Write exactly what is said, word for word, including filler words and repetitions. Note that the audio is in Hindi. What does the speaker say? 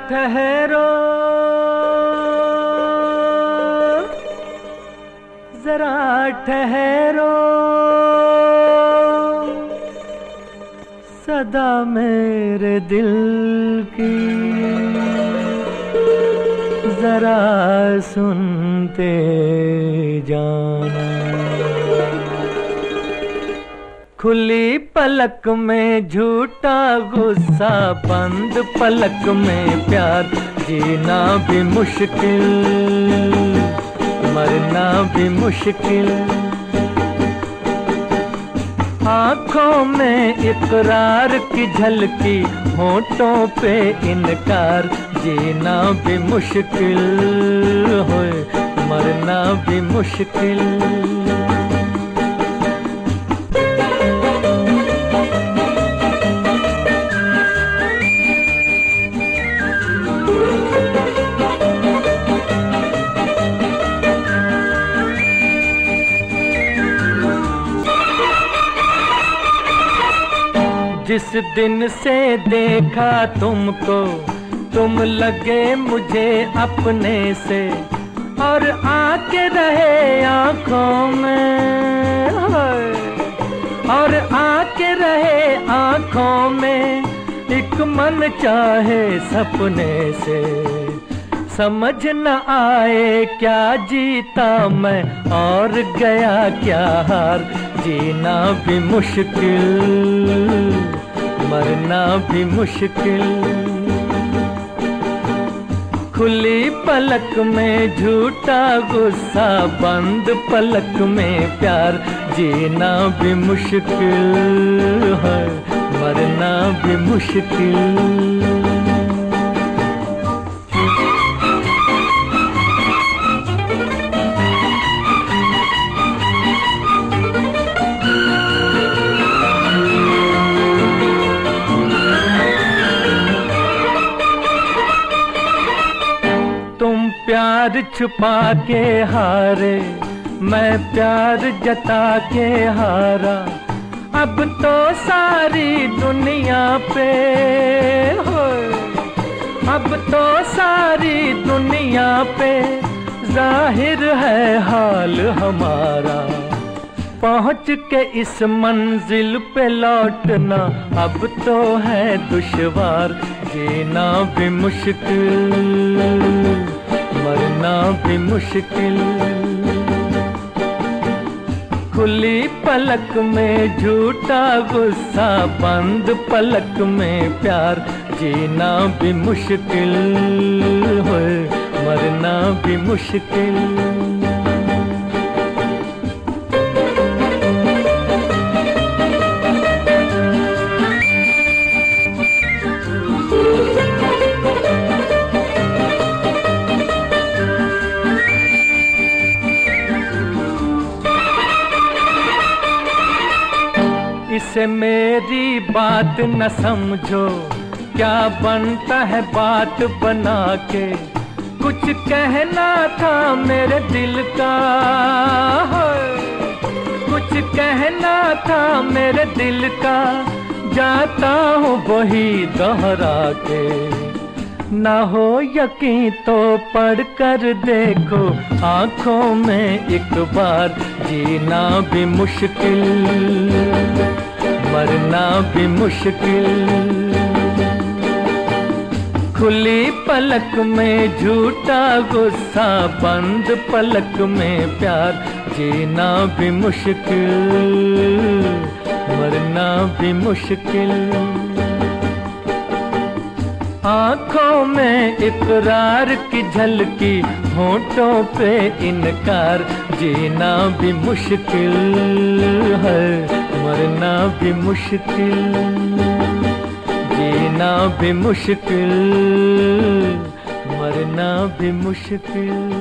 ठहरो जरा ठहरो, सदा मेरे दिल की जरा सुनते जाना। खुली पलक में झूठा गुस्सा, बंद पलक में प्यार, जीना भी मुश्किल मरना भी मुश्किल। आँखों में इकरार की झलकी, होठों पे इनकार, जीना भी मुश्किल होए मरना भी मुश्किल। जिस दिन से देखा तुमको, तुम लगे मुझे अपने से, और आके रहे आँखों में, और आके रहे आँखों में, एक मन चाहे सपने से। समझ न आए क्या जीता मैं और गया क्या हार, जीना भी मुश्किल मरना भी मुश्किल। खुली पलक में झूठा गुस्सा, बंद पलक में प्यार, जीना भी मुश्किल है मरना भी मुश्किल। प्यार छुपा के हारे, मैं प्यार जता के हारा, अब तो सारी दुनिया पे हो, अब तो सारी दुनिया पे जाहिर है हाल हमारा। पहुँच के इस मंजिल पे लौटना अब तो है दुश्वार, जीना भी मुश्किल मरना भी मुश्किल। खुली पलक में झूठा गुस्सा, बंद पलक में प्यार, जीना भी मुश्किल है मरना भी मुश्किल। इसे मेरी बात न समझो, क्या बनता है बात बना के। कुछ कहना था मेरे दिल का, कुछ कहना था मेरे दिल का, जाता हूँ वही दोहरा के। ना हो यकीन तो पढ़ कर देखो आँखों में एक बार, जीना भी मुश्किल मरना भी मुश्किल। खुली पलक में झूठा गुस्सा, बंद पलक में प्यार, जीना भी मुश्किल मरना भी मुश्किल। आँखों में इकरार की झलकी, होठों पे इनकार, जीना भी मुश्किल है मरना भी मुश्किल। जीना भी मुश्किल मरना भी मुश्किल।